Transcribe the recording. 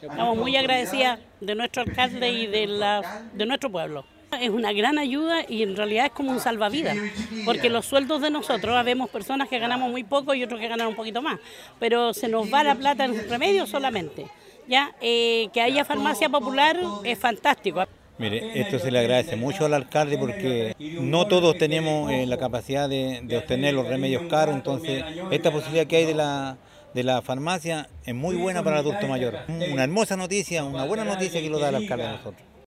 Estamos muy agradecidas de nuestro alcalde y de nuestro pueblo. Es una gran ayuda y en realidad es como un salvavidas, porque los sueldos de nosotros, habemos personas que ganamos muy poco y otros que ganan un poquito más, pero se nos va la plata en remedio solamente. Ya que haya farmacia popular es fantástico. Mire, esto se le agradece mucho al alcalde porque no todos tenemos la capacidad de obtener los remedios caros, entonces esta posibilidad que hay de la farmacia es muy buena para el adulto mayor. Una hermosa noticia, una buena noticia que lo da el alcalde a nosotros.